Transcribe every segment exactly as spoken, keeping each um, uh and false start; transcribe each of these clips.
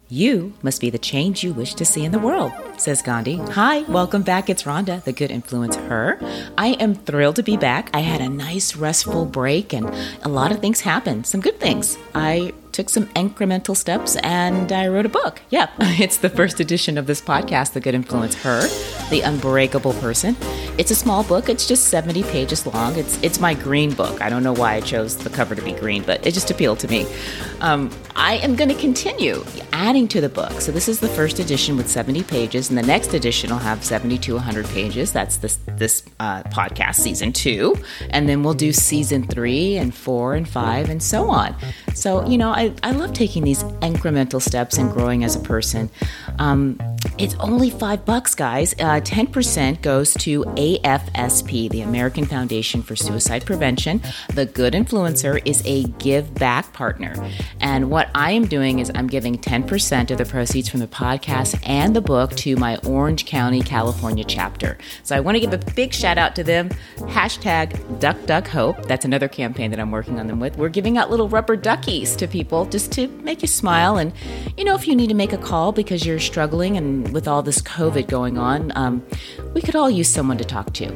You must be the change you wish to see in the world, says Gandhi. Hi, welcome back. It's Rhonda, the good influence her. I am thrilled to be back. I had a nice restful break and a lot of things happened, some good things. I took some incremental steps and I wrote a book. Yep, it's the first edition of this podcast, The Good Influence Her, The Unbreakable Person. It's a small book. It's just seventy pages long. It's it's my green book. I don't know why I chose the cover to be green, but it just appealed to me. Um, I am going to continue adding to the book. So this is the first edition with seventy pages, and the next edition will have seventy to one hundred pages. That's this this uh, podcast season two, and then we'll do season three and four and five and so on. So, you know, I, I love taking these incremental steps and growing as a person. Um, it's only five bucks, guys. Uh, ten percent goes to A F S P, the American Foundation for Suicide Prevention. The Good Influencer is a give back partner. And what I am doing is I'm giving ten percent of the proceeds from the podcast and the book to my Orange County, California chapter. So I want to give a big shout out to them. Hashtag Duck Duck Hope. That's another campaign that I'm working on them with. We're giving out little rubber duckies to people just to make you smile. And, you know, if you need to make a call because you're struggling and with all this COVID going on, um, we could all use someone to talk to.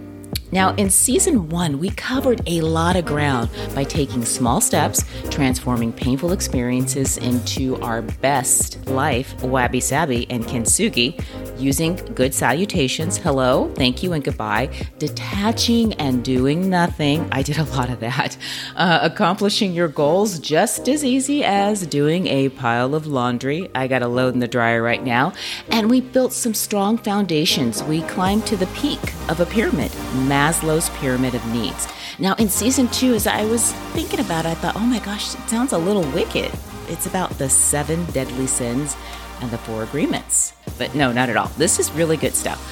Now, in season one, we covered a lot of ground by taking small steps, transforming painful experiences into our best life, wabi sabi and kintsugi, using good salutations, hello, thank you, and goodbye, detaching and doing nothing. I did a lot of that. Uh, accomplishing your goals just as easy as doing a pile of laundry. I got a load in the dryer right now. And we built some strong foundations. We climbed to the peak of a pyramid, Maslow's pyramid of needs. Now, in season two, as I was thinking about it, I thought, oh my gosh, it sounds a little wicked. It's about the seven deadly sins and the four agreements. But no, not at all. This is really good stuff.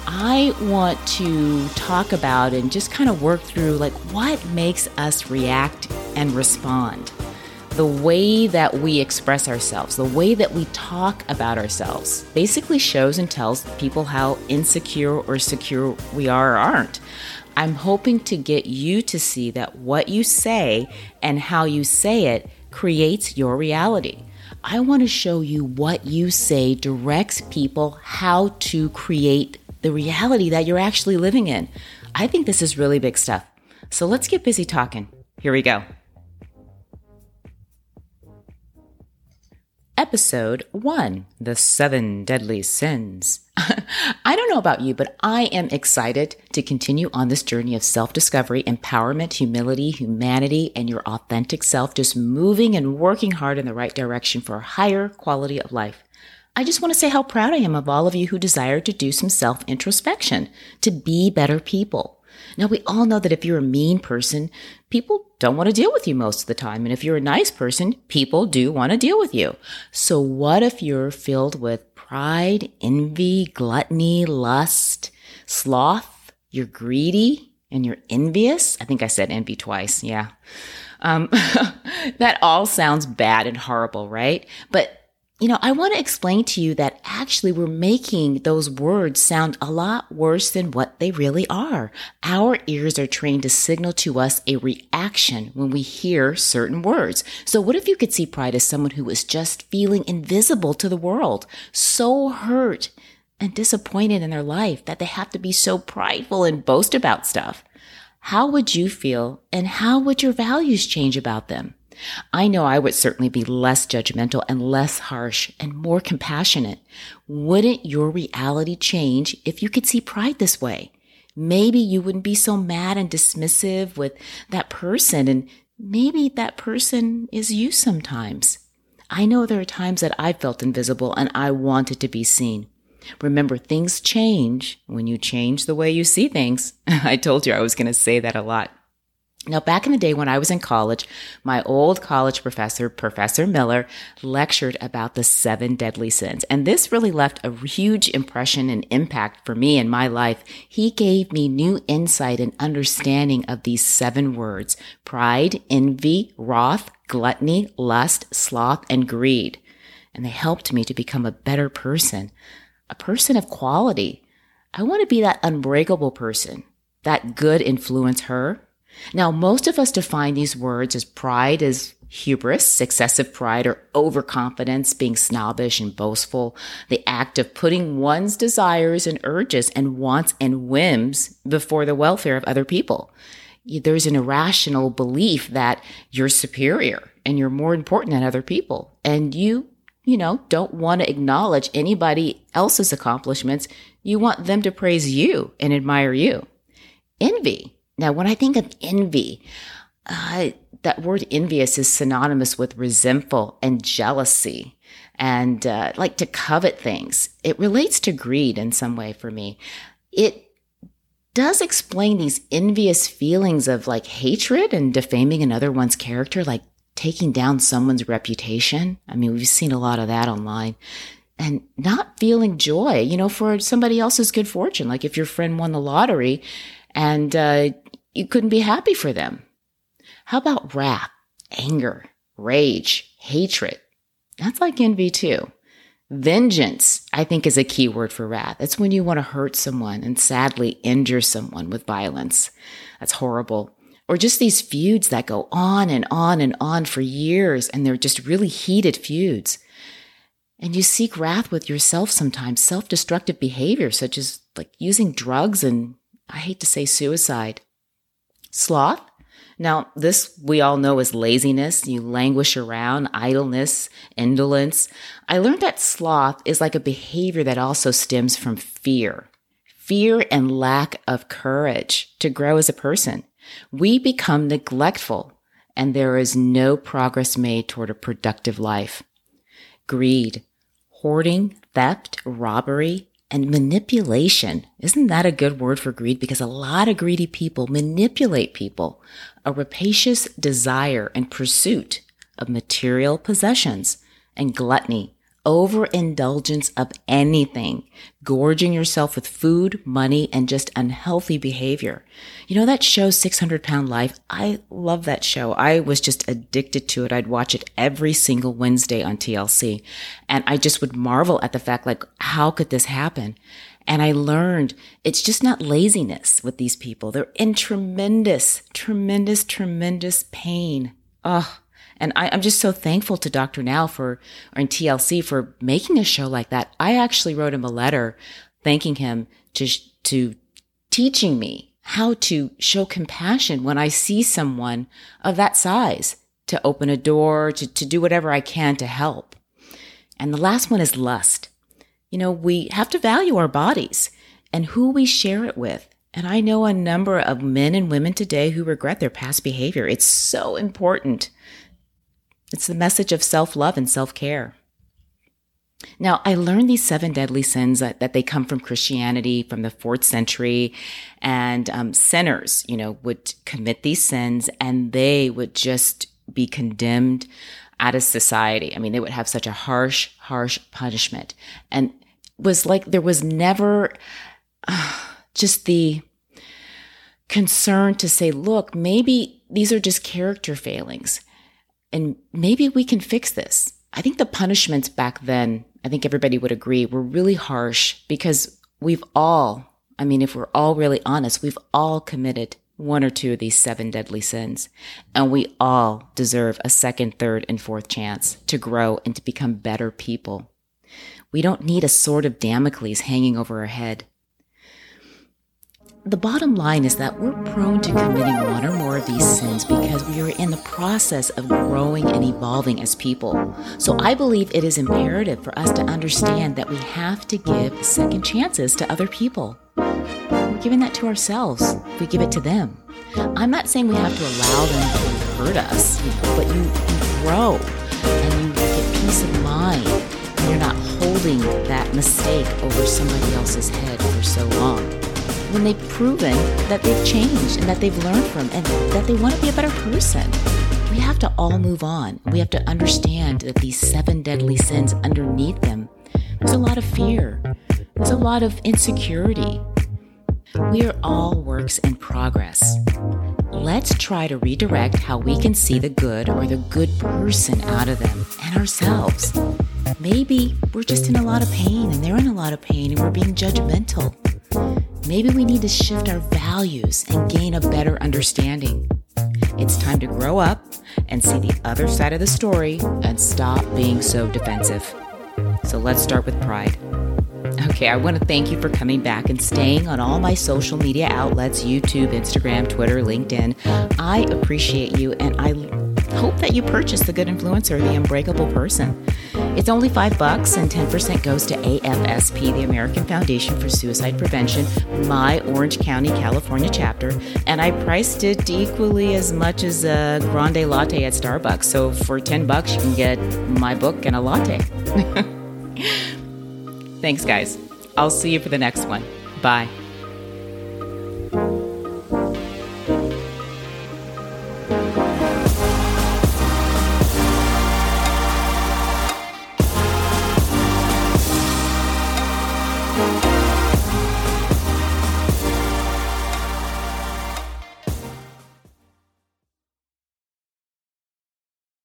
I want to talk about and just kind of work through like what makes us react and respond. The way that we express ourselves, the way that we talk about ourselves, basically shows and tells people how insecure or secure we are or aren't. I'm hoping to get you to see that what you say and how you say it creates your reality. I want to show you what you say directs people how to create the reality that you're actually living in. I think this is really big stuff. So let's get busy talking. Here we go. Episode one, The Seven Deadly Sins. I don't know about you, but I am excited to continue on this journey of self-discovery, empowerment, humility, humanity, and your authentic self, just moving and working hard in the right direction for a higher quality of life. I just want to say how proud I am of all of you who desire to do some self-introspection, to be better people. Now, we all know that if you're a mean person, people don't want to deal with you most of the time. And if you're a nice person, people do want to deal with you. So what if you're filled with pride, envy, gluttony, lust, sloth, you're greedy, and you're envious? I think I said envy twice. Yeah. Um, that all sounds bad and horrible, right? But you know, I want to explain to you that actually we're making those words sound a lot worse than what they really are. Our ears are trained to signal to us a reaction when we hear certain words. So what if you could see pride as someone who is just feeling invisible to the world, so hurt and disappointed in their life that they have to be so prideful and boast about stuff? How would you feel, and how would your values change about them? I know I would certainly be less judgmental and less harsh and more compassionate. Wouldn't your reality change if you could see pride this way? Maybe you wouldn't be so mad and dismissive with that person, and maybe that person is you sometimes. I know there are times that I felt invisible and I wanted to be seen. Remember, things change when you change the way you see things. I told you I was going to say that a lot. Now, back in the day when I was in college, my old college professor, Professor Miller, lectured about the seven deadly sins. And this really left a huge impression and impact for me in my life. He gave me new insight and understanding of these seven words: pride, envy, wrath, gluttony, lust, sloth, and greed. And they helped me to become a better person, a person of quality. I want to be that unbreakable person, that good influence her. Now, most of us define these words as pride as Hubris, excessive pride or overconfidence, being snobbish and boastful, the act of putting one's desires and urges and wants and whims before the welfare of other people. There's an irrational belief that you're superior and you're more important than other people. And you, you know, don't want to acknowledge anybody else's accomplishments. You want them to praise you and admire you. Envy. Now, when I think of envy, uh, that word envious is synonymous with resentful and jealousy and uh, like to covet things. It relates to greed in some way for me. It does explain these envious feelings of like hatred and defaming another one's character, like taking down someone's reputation. I mean, we've seen a lot of that online. And not feeling joy, you know, for somebody else's good fortune. Like if your friend won the lottery and uh, you couldn't be happy for them. How about wrath, anger, rage, hatred? That's like envy too. Vengeance, I think, is a key word for wrath. It's when you want to hurt someone and sadly injure someone with violence. That's horrible. Or just these feuds that go on and on and on for years, and they're just really heated feuds. And you seek wrath with yourself sometimes, self-destructive behavior, such as like using drugs and, I hate to say, suicide. Sloth. Now, this we all know is laziness. You languish around, idleness, indolence. I learned that sloth is like a behavior that also stems from fear. Fear and lack of courage to grow as a person. We become neglectful, and there is no progress made toward a productive life. Greed, hoarding, theft, robbery, and manipulation. Isn't that a good word for greed? Because a lot of greedy people manipulate people. A rapacious desire and pursuit of material possessions and gluttony, overindulgence of anything, gorging yourself with food, money, and just unhealthy behavior. You know that show six hundred pound Life? I love that show. I was just addicted to it. I'd watch it every single Wednesday on T L C. And I just would marvel at the fact, like, how could this happen? And I learned it's just not laziness with these people. They're in tremendous, tremendous, tremendous pain. Oh, and I, I'm just so thankful to Doctor Now for, or in T L C for making a show like that. I actually wrote him a letter thanking him to, to teaching me how to show compassion when I see someone of that size, to open a door, to, to do whatever I can to help. And the last one is lust. You know, we have to value our bodies and who we share it with. And I know a number of men and women today who regret their past behavior. It's so important. It's the message of self-love and self-care. Now, I learned these seven deadly sins that, that they come from Christianity, from the fourth century, and um, sinners, you know, would commit these sins and they would just be condemned out of society. I mean, they would have such a harsh, harsh punishment. And it was like there was never uh, just the concern to say, look, maybe these are just character failings. And maybe we can fix this. I think the punishments back then, I think everybody would agree, were really harsh because we've all, I mean, if we're all really honest, we've all committed one or two of these seven deadly sins. And we all deserve a second, third, and fourth chance to grow and to become better people. We don't need a sword of Damocles hanging over our head. The bottom line is that we're prone to committing one or more of these sins because we are in the process of growing and evolving as people. So I believe it is imperative for us to understand that we have to give second chances to other people. We're giving that to ourselves if we give it to them. I'm not saying we have to allow them to hurt us, you know, but you, you grow and you get peace of mind and you're not holding that mistake over somebody else's head for so long. When they've proven that they've changed and that they've learned from and that they want to be a better person. We have to all move on. We have to understand that these seven deadly sins underneath them, there's a lot of fear. There's a lot of insecurity. We are all works in progress. Let's try to redirect how we can see the good or the good person out of them and ourselves. Maybe we're just in a lot of pain and they're in a lot of pain and we're being judgmental. Maybe we need to shift our values and gain a better understanding. It's time to grow up and see the other side of the story and stop being so defensive. So let's start with pride. Okay, I want to thank you for coming back and staying on all my social media outlets, YouTube, Instagram, Twitter, LinkedIn. I appreciate you, and I hope that you purchase The Good Influencer, The Unbreakable Person. It's only five bucks, and ten percent goes to A F S P, the American Foundation for Suicide Prevention, my Orange County, California chapter, and I priced it equally as much as a grande latte at Starbucks. So for ten bucks, you can get my book and a latte. Thanks, guys. I'll see you for the next one. Bye.